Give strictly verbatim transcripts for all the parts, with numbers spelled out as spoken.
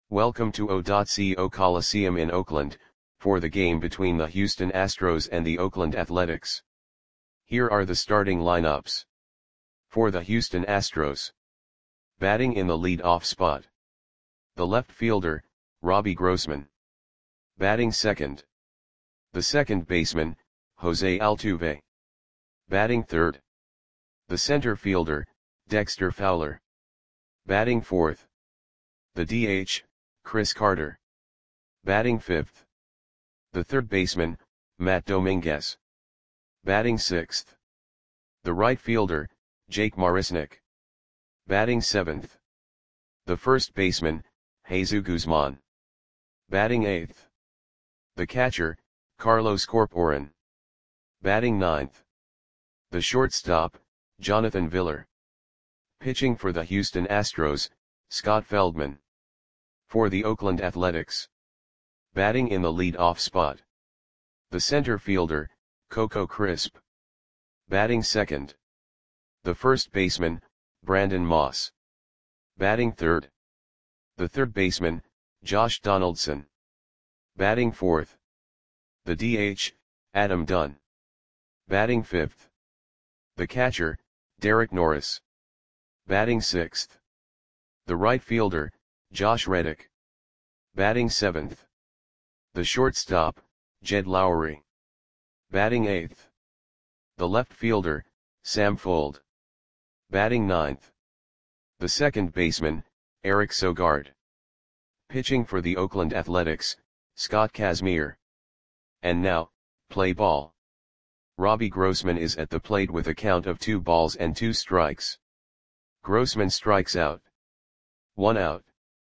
Welcome to O.co Coliseum in Oakland, for the game between the Houston Astros and the Oakland Athletics. Here are the starting lineups. For the Houston Astros. Batting in the lead-off spot. The left fielder, Robbie Grossman. Batting second. The second baseman, Jose Altuve. Batting third. The center fielder, Dexter Fowler. Batting fourth. The D H, Chris Carter. Batting fifth. The third baseman, Matt Dominguez. Batting sixth. The right fielder, Jake Marisnick. Batting seventh. The first baseman, Jesus Guzman. Batting eighth. The catcher, Carlos Corporan. Batting ninth. The shortstop, Jonathan Villar. Pitching for the Houston Astros, Scott Feldman. For the Oakland Athletics. Batting in the lead-off spot. The center fielder, Coco Crisp. Batting second. The first baseman, Brandon Moss. Batting third. The third baseman, Josh Donaldson. Batting fourth. The D H, Adam Dunn. Batting fifth. The catcher, Derek Norris. Batting sixth. The right fielder, Josh Reddick. Batting seventh. The shortstop, Jed Lowry. Batting eighth. The left fielder, Sam Fuld. Batting ninth. The second baseman, Eric Sogard. Pitching for the Oakland Athletics, Scott Kazmir. And now, play ball. Robbie Grossman is at the plate with a count of two balls and two strikes. Grossman strikes out. One out.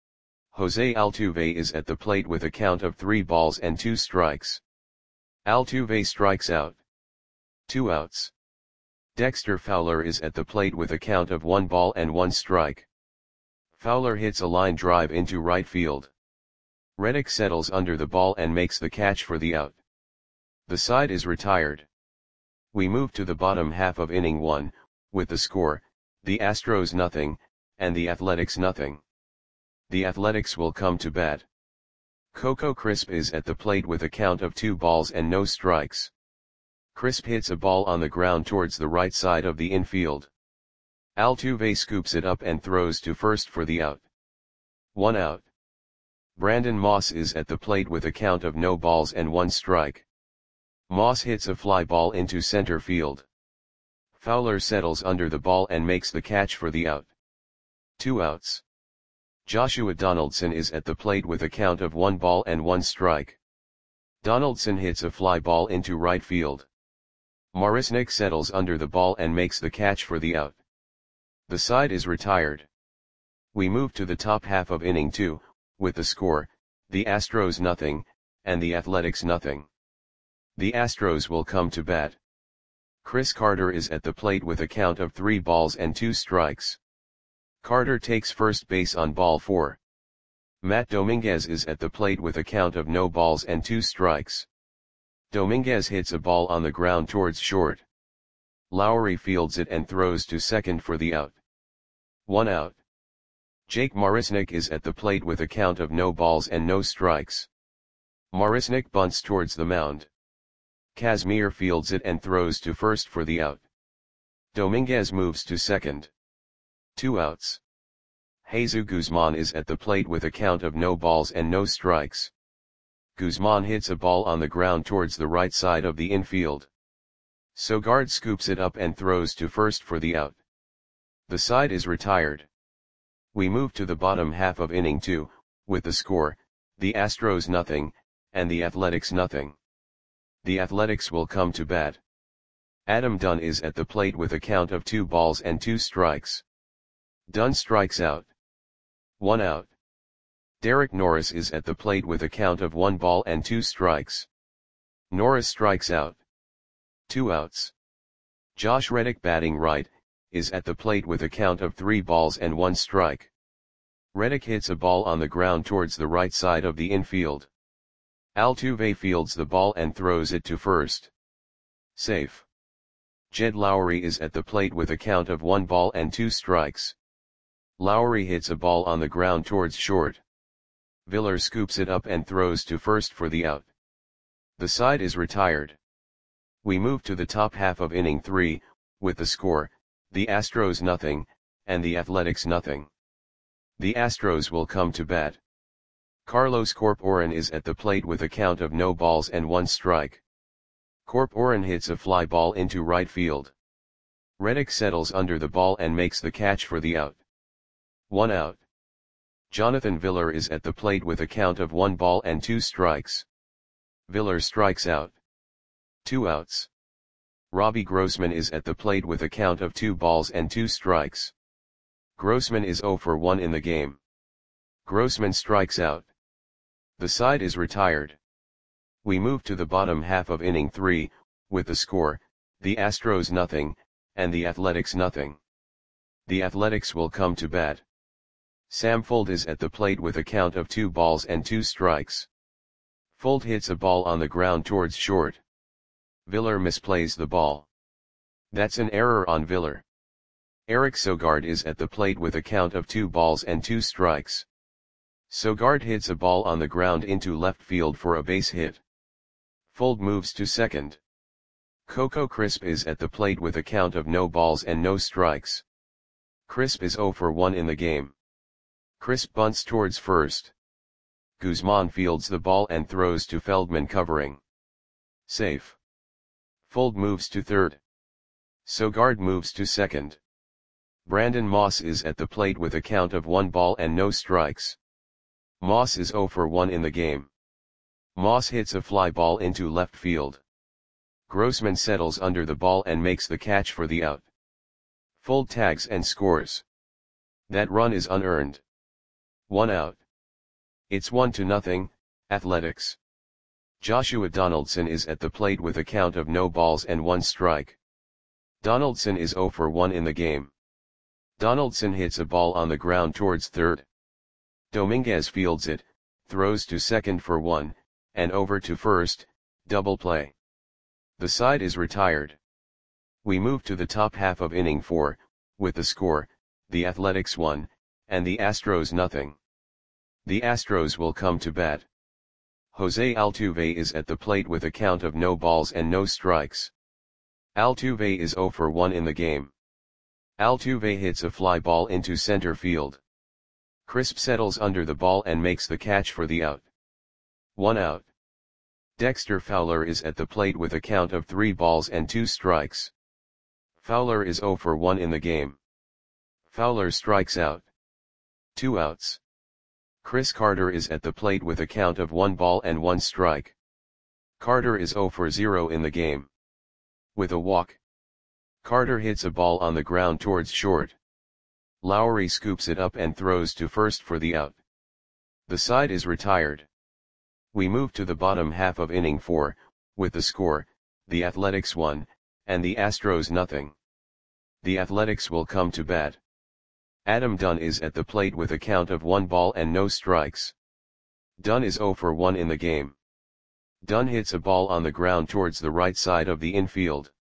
Jose Altuve is at the plate with a count of three balls and two strikes. Altuve strikes out. Two outs. Dexter Fowler is at the plate with a count of one ball and one strike. Fowler hits a line drive into right field. Reddick settles under the ball and makes the catch for the out. The side is retired. We move to the bottom half of inning one, with the score, the Astros nothing, and the Athletics nothing. The Athletics will come to bat. Coco Crisp is at the plate with a count of two balls and no strikes. Crisp hits a ball on the ground towards the right side of the infield. Altuve scoops it up and throws to first for the out. One out. Brandon Moss is at the plate with a count of no balls and one strike. Moss hits a fly ball into center field. Fowler settles under the ball and makes the catch for the out. Two outs. Joshua Donaldson is at the plate with a count of one ball and one strike. Donaldson hits a fly ball into right field. Marisnick settles under the ball and makes the catch for the out. The side is retired. We move to the top half of inning two, with the score, the Astros nothing, and the Athletics nothing. The Astros will come to bat. Chris Carter is at the plate with a count of three balls and two strikes. Carter takes first base on ball four. Matt Dominguez is at the plate with a count of no balls and two strikes. Dominguez hits a ball on the ground towards short. Lowry fields it and throws to second for the out. One out. Jake Marisnick is at the plate with a count of no balls and no strikes. Marisnick bunts towards the mound. Kazmir fields it and throws to first for the out. Dominguez moves to second. Two outs. Jesus Guzman is at the plate with a count of no balls and no strikes. Guzman hits a ball on the ground towards the right side of the infield. Sogard scoops it up and throws to first for the out. The side is retired. We move to the bottom half of inning two, with the score, the Astros nothing, and the Athletics nothing. The Athletics will come to bat. Adam Dunn is at the plate with a count of two balls and two strikes. Dunn strikes out. One out. Derek Norris is at the plate with a count of one ball and two strikes. Norris strikes out. Two outs. Josh Reddick batting right, is at the plate with a count of three balls and one strike. Reddick hits a ball on the ground towards the right side of the infield. Altuve fields the ball and throws it to first. Safe. Jed Lowry is at the plate with a count of one ball and two strikes. Lowry hits a ball on the ground towards short. Villar scoops it up and throws to first for the out. The side is retired. We move to the top half of inning three, with the score, the Astros nothing, and the Athletics nothing. The Astros will come to bat. Carlos Corporan is at the plate with a count of no balls and one strike. Corporan hits a fly ball into right field. Reddick settles under the ball and makes the catch for the out. One out. Jonathan Villar is at the plate with a count of one ball and two strikes. Villar strikes out. Two outs. Robbie Grossman is at the plate with a count of two balls and two strikes. Grossman is zero for one in the game. Grossman strikes out. The side is retired. We move to the bottom half of inning three, with the score, the Astros nothing, and the Athletics nothing. The Athletics will come to bat. Sam Fuld is at the plate with a count of two balls and two strikes. Fuld hits a ball on the ground towards short. Villar misplays the ball. That's an error on Villar. Eric Sogard is at the plate with a count of two balls and two strikes. Sogard hits a ball on the ground into left field for a base hit. Fuld moves to second. Coco Crisp is at the plate with a count of no balls and no strikes. Crisp is zero for one in the game. Crisp bunts towards first. Guzman fields the ball and throws to Feldman covering. Safe. Fuld moves to third. Sogard moves to second. Brandon Moss is at the plate with a count of one ball and no strikes. Moss is zero for one in the game. Moss hits a fly ball into left field. Grossman settles under the ball and makes the catch for the out. Fuld tags and scores. That run is unearned. One out. It's one to nothing, Athletics. Joshua Donaldson is at the plate with a count of no balls and one strike. Donaldson is zero for one in the game. Donaldson hits a ball on the ground towards third. Dominguez fields it, throws to second for one, and over to first, double play. The side is retired. We move to the top half of inning four, with the score, the Athletics one, and the Astros nothing. The Astros will come to bat. Jose Altuve is at the plate with a count of no balls and no strikes. Altuve is zero for one in the game. Altuve hits a fly ball into center field. Crisp settles under the ball and makes the catch for the out. One out. Dexter Fowler is at the plate with a count of three balls and two strikes. Fowler is zero for one in the game. Fowler strikes out. Two outs. Chris Carter is at the plate with a count of one ball and one strike. Carter is zero for zero in the game. With a walk. Carter hits a ball on the ground towards short. Lowry scoops it up and throws to first for the out. The side is retired. We move to the bottom half of inning four, with the score, the Athletics one, and the Astros nothing. The Athletics will come to bat. Adam Dunn is at the plate with a count of one ball and no strikes. Dunn is zero for one in the game. Dunn hits a ball on the ground towards the right side of the infield.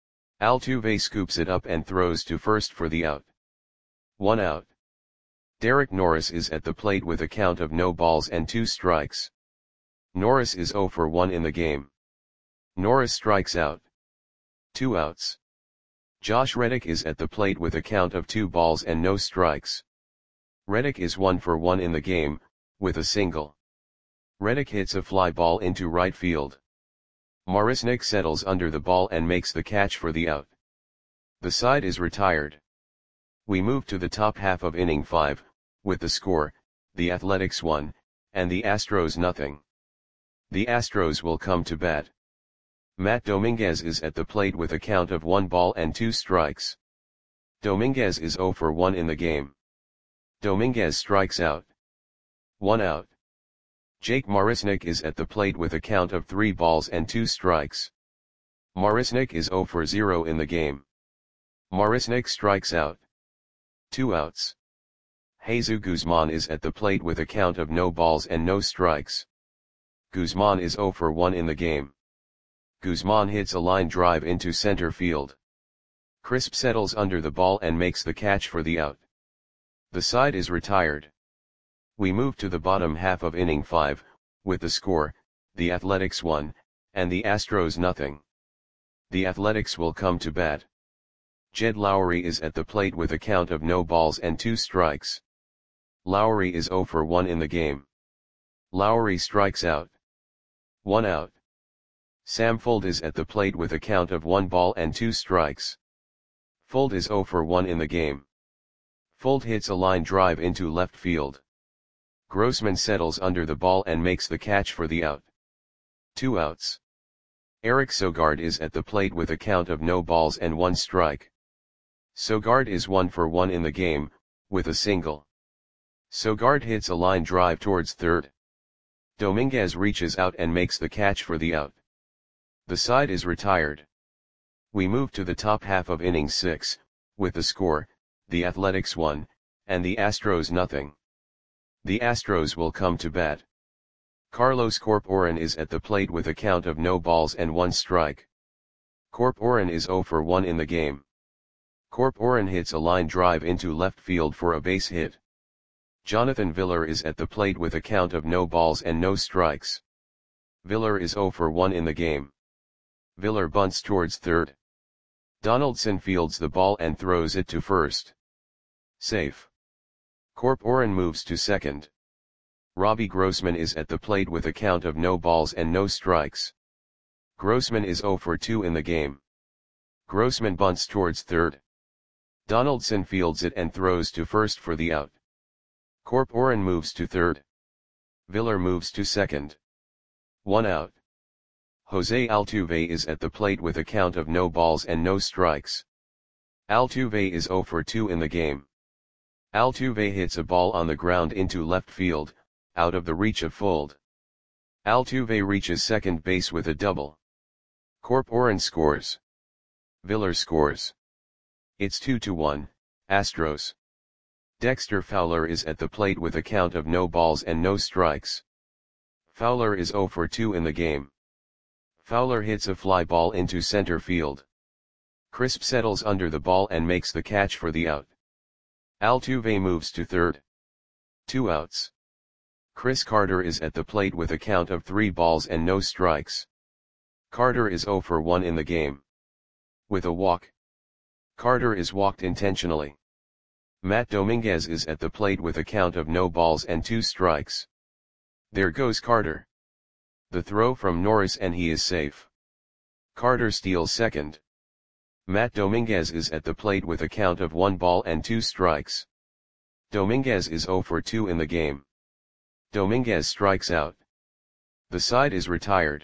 Altuve scoops it up and throws to first for the out. One out. Derek Norris is at the plate with a count of no balls and two strikes. Norris is zero for one in the game. Norris strikes out. Two outs. Josh Reddick is at the plate with a count of two balls and no strikes. Reddick is one for one in the game, with a single. Reddick hits a fly ball into right field. Marisnick settles under the ball and makes the catch for the out. The side is retired. We move to the top half of inning five, with the score, the Athletics one, and the Astros nothing. The Astros will come to bat. Matt Dominguez is at the plate with a count of one ball and two strikes. Dominguez is zero for one in the game. Dominguez strikes out. One out. Jake Marisnick is at the plate with a count of three balls and two strikes. Marisnick is zero for zero in the game. Marisnick strikes out. Two outs. Jesus Guzman is at the plate with a count of no balls and no strikes. Guzman is zero for one in the game. Guzman hits a line drive into center field. Crisp settles under the ball and makes the catch for the out. The side is retired. We move to the bottom half of inning five, with the score, the Athletics one, and the Astros nothing. The Athletics will come to bat. Jed Lowrie is at the plate with a count of no balls and two strikes. Lowrie is oh for one in the game. Lowrie strikes out. One out. Sam Fuld is at the plate with a count of one ball and two strikes. Fuld is oh for one in the game. Fuld hits a line drive into left field. Grossman settles under the ball and makes the catch for the out. Two outs. Eric Sogard is at the plate with a count of no balls and one strike. Sogard is one for one in the game, with a single. Sogard hits a line drive towards third. Dominguez reaches out and makes the catch for the out. The side is retired. We move to the top half of inning six, with the score, the Athletics one, and the Astros nothing. The Astros will come to bat. Carlos Corporan is at the plate with a count of no balls and one strike. Corporan is oh for one in the game. Corporan hits a line drive into left field for a base hit. Jonathan Villar is at the plate with a count of no balls and no strikes. Villar is oh for one in the game. Villar bunts towards third. Donaldson fields the ball and throws it to first. Safe. Corporan moves to second. Robbie Grossman is at the plate with a count of no balls and no strikes. Grossman is oh for two in the game. Grossman bunts towards third. Donaldson fields it and throws to first for the out. Corporan moves to third. Villar moves to second. One out. Jose Altuve is at the plate with a count of no balls and no strikes. Altuve is oh for two in the game. Altuve hits a ball on the ground into left field, out of the reach of Fuld. Altuve reaches second base with a double. Corporan scores. Villar scores. It's two to one, Astros. Dexter Fowler is at the plate with a count of no balls and no strikes. Fowler is oh for two in the game. Fowler hits a fly ball into center field. Crisp settles under the ball and makes the catch for the out. Altuve moves to third. Two outs. Chris Carter is at the plate with a count of three balls and no strikes. Carter is oh for one in the game. With a walk. Carter is walked intentionally. Matt Dominguez is at the plate with a count of no balls and two strikes. There goes Carter. The throw from Norris and he is safe. Carter steals second. Matt Dominguez is at the plate with a count of one ball and two strikes. Dominguez is oh for two in the game. Dominguez strikes out. The side is retired.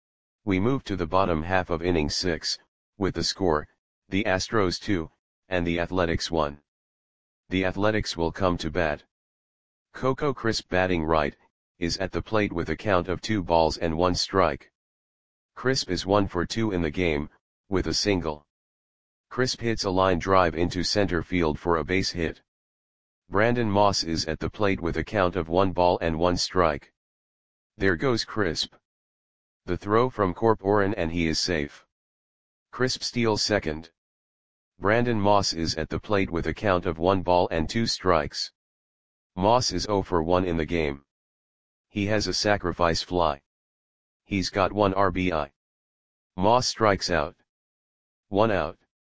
We move to the bottom half of inning six, with the score, the Astros two, and the Athletics one. The Athletics will come to bat. Coco Crisp batting right, is at the plate with a count of two balls and one strike. Crisp is one for two in the game, with a single. Crisp hits a line drive into center field for a base hit. Brandon Moss is at the plate with a count of one ball and one strike. There goes Crisp. The throw from Corporan and he is safe. Crisp steals second. Brandon Moss is at the plate with a count of one ball and two strikes. Moss is oh for one in the game. He has a sacrifice fly. He's got one R B I. Moss strikes out. One out.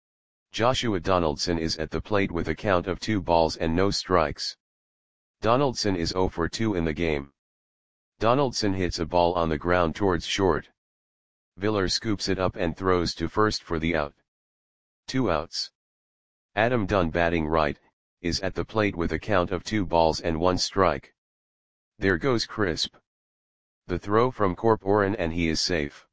Joshua Donaldson is at the plate with a count of two balls and no strikes. Donaldson is oh for two in the game. Donaldson hits a ball on the ground towards short. Villar scoops it up and throws to first for the out. Two outs. Adam Dunn batting right, is at the plate with a count of two balls and one strike. There goes Crisp. The throw from Corporan and he is safe.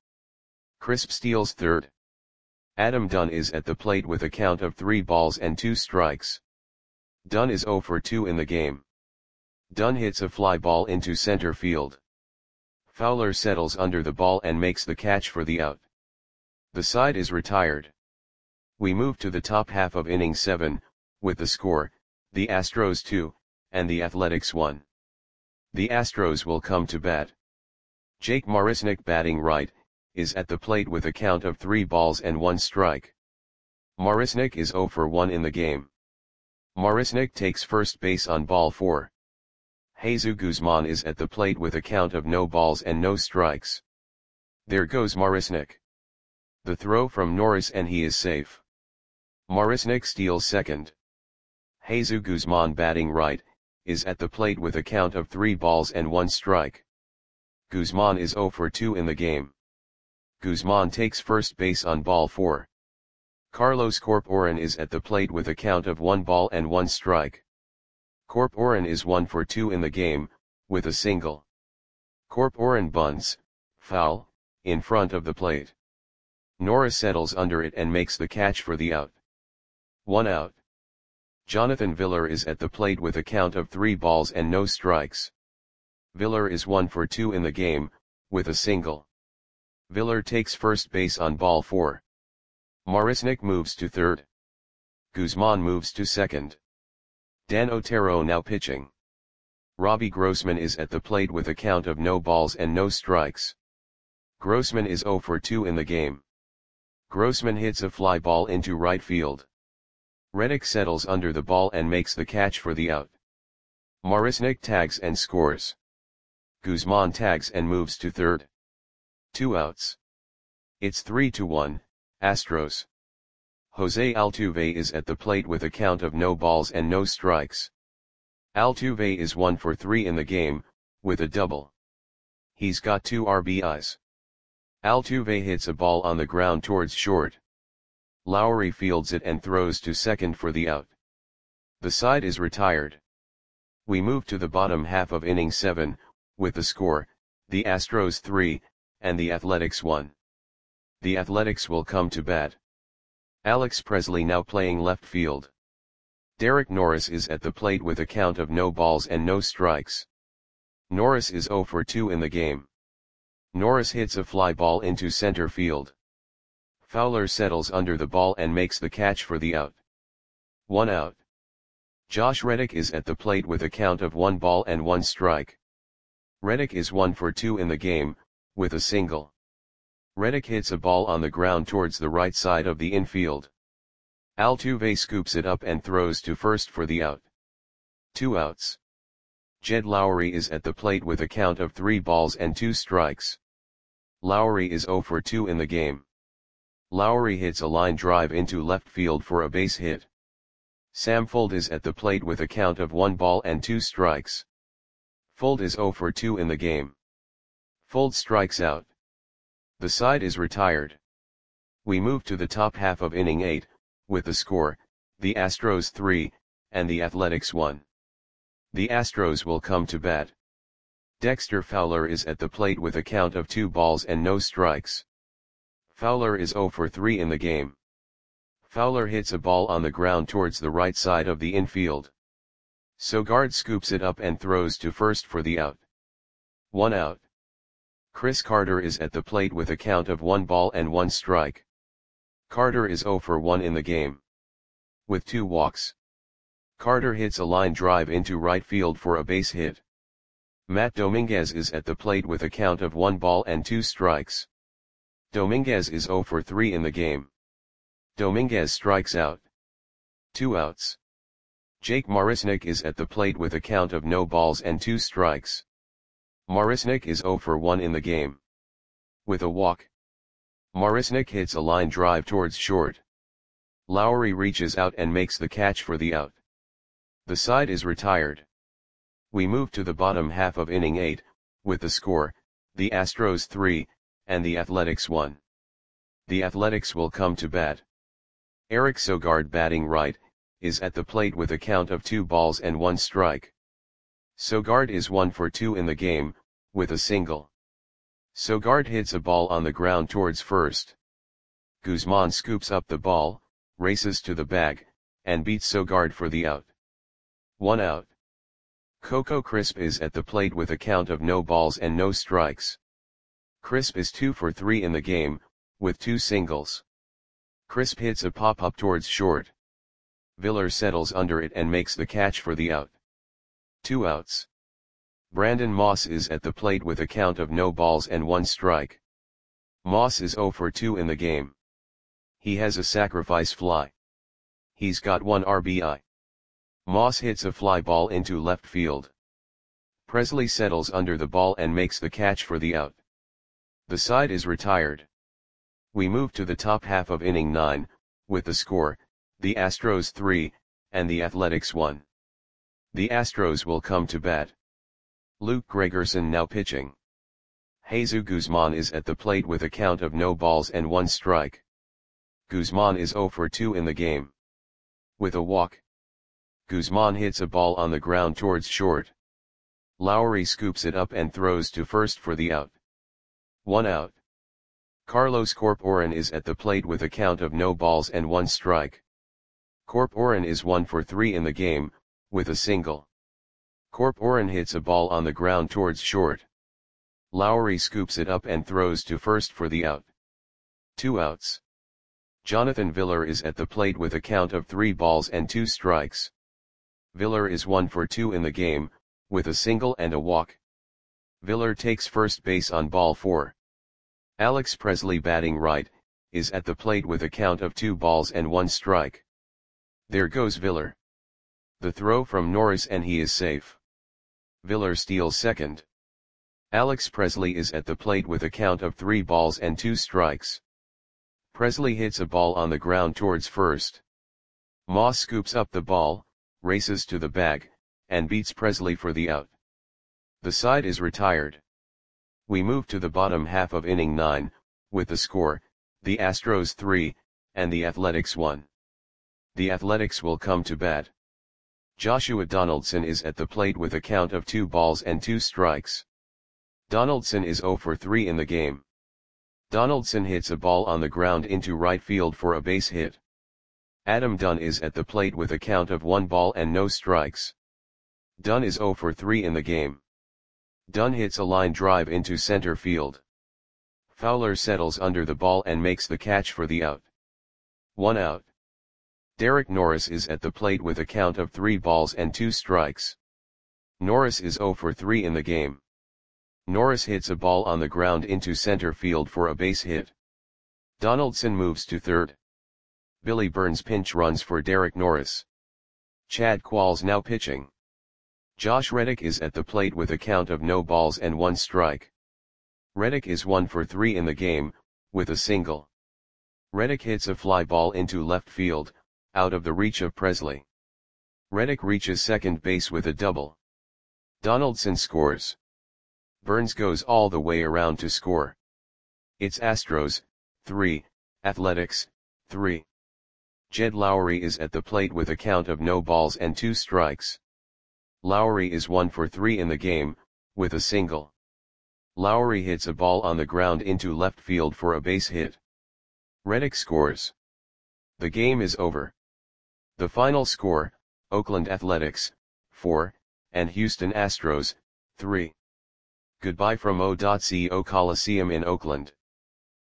Crisp steals third. Adam Dunn is at the plate with a count of three balls and two strikes. Dunn is oh for two in the game. Dunn hits a fly ball into center field. Fowler settles under the ball and makes the catch for the out. The side is retired. We move to the top half of inning seven, with the score, the Astros two, and the Athletics one. The Astros will come to bat. Jake Marisnick batting right, is at the plate with a count of three balls and one strike. Marisnick is oh for one in the game. Marisnick takes first base on ball four. Jesus Guzman is at the plate with a count of no balls and no strikes. There goes Marisnik. The throw from Norris and he is safe. Marisnik steals second. Jesus Guzman batting right, is at the plate with a count of three balls and one strike. Guzman is zero for two in the game. Guzman takes first base on ball four. Carlos Corporan is at the plate with a count of one ball and one strike. Corporan is one for two in the game, with a single. Corporan bunts, foul, in front of the plate. Norris settles under it and makes the catch for the out. One out. Jonathan Villar is at the plate with a count of three balls and no strikes. Villar is one for two in the game, with a single. Villar takes first base on ball four. Marisnik moves to third. Guzman moves to second. Dan Otero now pitching. Robbie Grossman is at the plate with a count of no balls and no strikes. Grossman is zero for two in the game. Grossman hits a fly ball into right field. Reddick settles under the ball and makes the catch for the out. Marisnik tags and scores. Guzman tags and moves to third. Two outs. It's three to one, Astros. Jose Altuve is at the plate with a count of no balls and no strikes. Altuve is one for three in the game, with a double. He's got two R B Is. Altuve hits a ball on the ground towards short. Lowry fields it and throws to second for the out. The side is retired. We move to the bottom half of inning seven, with the score, the Astros three, and the Athletics one. The Athletics will come to bat. Alex Presley now playing left field. Derek Norris is at the plate with a count of no balls and no strikes. Norris is zero for two in the game. Norris hits a fly ball into center field. Fowler settles under the ball and makes the catch for the out. One out. Josh Reddick is at the plate with a count of one ball and one strike. Reddick is one for two in the game, with a single. Reddick hits a ball on the ground towards the right side of the infield. Altuve scoops it up and throws to first for the out. Two outs. Jed Lowry is at the plate with a count of three balls and two strikes. Lowry is zero for two in the game. Lowry hits a line drive into left field for a base hit. Sam Fuld is at the plate with a count of one ball and two strikes. Fuld is zero for two in the game. Fuld strikes out. The side is retired. We move to the top half of inning eight, with the score, the Astros three, and the Athletics one. The Astros will come to bat. Dexter Fowler is at the plate with a count of two balls and no strikes. Fowler is zero for three in the game. Fowler hits a ball on the ground towards the right side of the infield. Sogard scoops it up and throws to first for the out. One out. Chris Carter is at the plate with a count of one ball and one strike. Carter is zero for one in the game. With two walks. Carter hits a line drive into right field for a base hit. Matt Dominguez is at the plate with a count of one ball and two strikes. Dominguez is zero for three in the game. Dominguez strikes out. Two outs. Jake Marisnik is at the plate with a count of no balls and two strikes. Marisnik is zero for one in the game. With a walk. Marisnik hits a line drive towards short. Lowry reaches out and makes the catch for the out. The side is retired. We move to the bottom half of inning eight, with the score, the Astros three, and the Athletics one. The Athletics will come to bat. Eric Sogard batting right, is at the plate with a count of two balls and one strike. Sogard is one for two in the game, with a single. Sogard hits a ball on the ground towards first. Guzman scoops up the ball, races to the bag, and beats Sogard for the out. One out. Coco Crisp is at the plate with a count of no balls and no strikes. Crisp is two for three in the game, with two singles. Crisp hits a pop-up towards short. Villar settles under it and makes the catch for the out. Two outs. Brandon Moss is at the plate with a count of no balls and one strike. Moss is zero for two in the game. He has a sacrifice fly. He's got one R B I. Moss hits a fly ball into left field. Presley settles under the ball and makes the catch for the out. The side is retired. We move to the top half of inning nine, with the score, the Astros three, and the Athletics one. The Astros will come to bat. Luke Gregerson now pitching. Jesus Guzman is at the plate with a count of no balls and one strike. Guzman is zero for two in the game. With a walk, Guzman hits a ball on the ground towards short. Lowry scoops it up and throws to first for the out. One out. Carlos Corporan is at the plate with a count of no balls and one strike. Corporan is one for three in the game, with a single. Corporan hits a ball on the ground towards short. Lowry scoops it up and throws to first for the out. Two outs. Jonathan Villar is at the plate with a count of three balls and two strikes. Villar is one for two in the game, with a single and a walk. Villar takes first base on ball four. Alex Presley, batting right, is at the plate with a count of two balls and one strike. There goes Villar. The throw from Norris and he is safe. Villar steals second. Alex Presley is at the plate with a count of three balls and two strikes. Presley hits a ball on the ground towards first. Moss scoops up the ball, races to the bag, and beats Presley for the out. The side is retired. We move to the bottom half of inning nine, with the score, the Astros three, and the Athletics one. The Athletics will come to bat. Joshua Donaldson is at the plate with a count of two balls and two strikes. Donaldson is zero for three in the game. Donaldson hits a ball on the ground into right field for a base hit. Adam Dunn is at the plate with a count of one ball and no strikes. Dunn is zero for three in the game. Dunn hits a line drive into center field. Fowler settles under the ball and makes the catch for the out. One out. Derek Norris is at the plate with a count of three balls and two strikes. Norris is zero for three in the game. Norris hits a ball on the ground into center field for a base hit. Donaldson moves to third. Billy Burns pinch runs for Derek Norris. Chad Qualls now pitching. Josh Reddick is at the plate with a count of no balls and one strike. Reddick is one for three in the game, with a single. Reddick hits a fly ball into left field, out of the reach of Presley. Reddick reaches second base with a double. Donaldson scores. Burns goes all the way around to score. It's Astros, three, Athletics, three. Jed Lowry is at the plate with a count of no balls and two strikes. Lowry is one for three in the game, with a single. Lowry hits a ball on the ground into left field for a base hit. Reddick scores. The game is over. The final score, Oakland Athletics, four, and Houston Astros, three. Goodbye from O.C O Coliseum in Oakland.